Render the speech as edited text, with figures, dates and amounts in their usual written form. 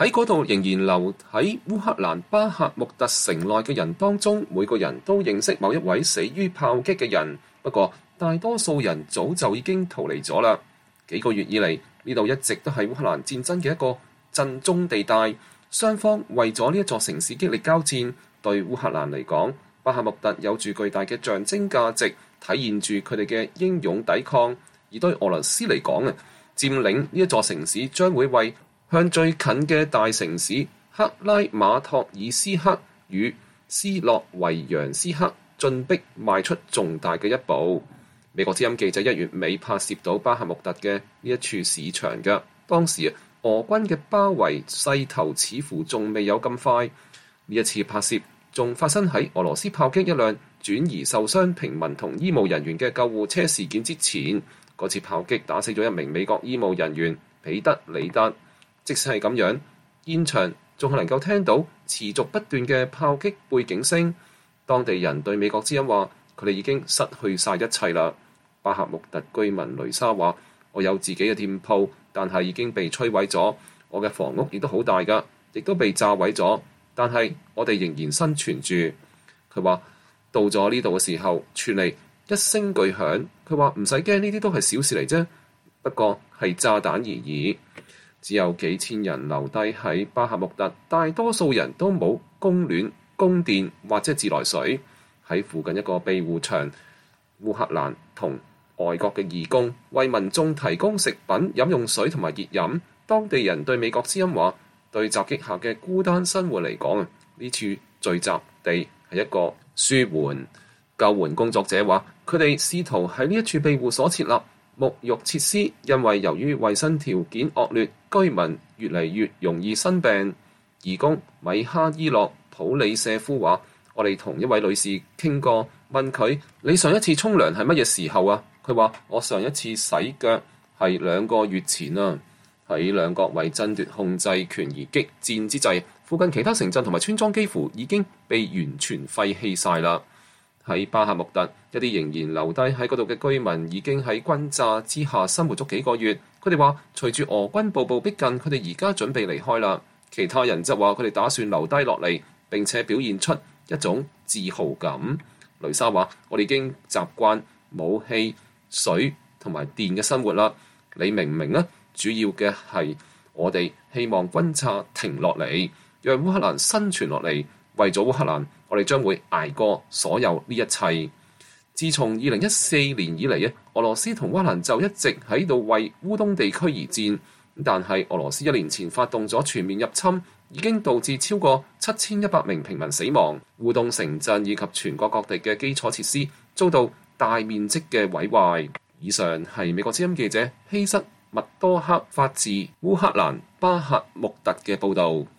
喺嗰度仍然留喺烏克蘭巴赫穆特城內嘅人當中，每個人都認識某一位死於炮擊嘅人，不過大多數人早就已經逃離咗啦。幾個月以嚟，呢度一直都係烏克蘭戰爭嘅一個陣中地帶，雙方為咗呢一座城市激烈交戰。對烏克蘭嚟講，巴赫穆特有住巨大嘅象徵價值，體現住佢哋嘅英勇抵抗；而對俄羅斯嚟講啊，佔領呢一座城市將會為向最近嘅大城市克拉馬托爾斯克與斯洛維揚斯克進逼邁出重大嘅一步。美國之音記者1月尾拍攝到巴赫穆特嘅呢一處市場嘅，當時俄軍嘅包圍勢頭似乎仲未有咁快。呢一次拍攝仲發生喺俄羅斯炮擊一輛轉移受傷平民同醫務人員嘅救護車事件之前。嗰次炮擊打死咗一名美國醫務人員彼得里德。即使係咁樣，現場仲係能夠聽到持續不斷嘅炮擊背景聲。當地人對美國之音話，佢哋已經失去晒一切啦。巴赫穆特居民雷莎話：我有自己嘅店鋪，但係已經被摧毀咗。我嘅房屋亦都好大㗎，亦都被炸毀咗。但係我哋仍然生存住。佢話到咗呢度嘅時候，傳嚟一聲巨響。佢話唔使驚，呢啲都係小事嚟啫，不過係炸彈而已。只有幾千人留低喺巴赫穆特，大多數人都冇供暖、供電或者自來水。喺附近一個庇護場，烏克蘭同外國嘅義工為民眾提供食品、飲用水同埋熱飲。當地人對美國之音話：對襲擊下嘅孤單生活嚟講，呢處聚集地係一個舒緩。救援工作者話：佢哋試圖喺呢一處庇護所設立沐浴設施，因為由於衛生條件惡劣，居民越嚟越容易生病。義工米哈伊洛普里舍夫話：我哋同一位女士傾過，問佢你上一次沖涼係乜嘢時候啊？佢話：我上一次洗腳係2個月前啊。喺兩國為爭奪控制權而激戰之際，附近其他城鎮同埋村莊幾乎已經被完全廢棄晒啦。喺巴赫穆特，一啲仍然留低喺嗰度嘅居民已經喺轟炸之下生活咗幾個月。佢哋話，隨住俄軍步步逼近，佢哋而家準備離開啦。其他人則話佢哋打算留低落嚟，並且表現出一種自豪感。雷莎話：我哋已經習慣武器、水同埋電嘅生活啦。你明唔明啊？主要嘅係我哋希望轟炸停落嚟，讓烏克蘭生存落嚟。為咗烏克蘭，我哋將會捱過所有呢一切。自從2014年以嚟，俄羅斯同烏克蘭就一直喺度為烏東地區而戰。但係俄羅斯1年前發動咗全面入侵，已經導致超過7100名平民死亡。烏東城鎮以及全國各地嘅基礎設施遭到大面積嘅毀壞。以上係美國之音記者希瑟麥多克發自烏克蘭巴赫穆特嘅報導。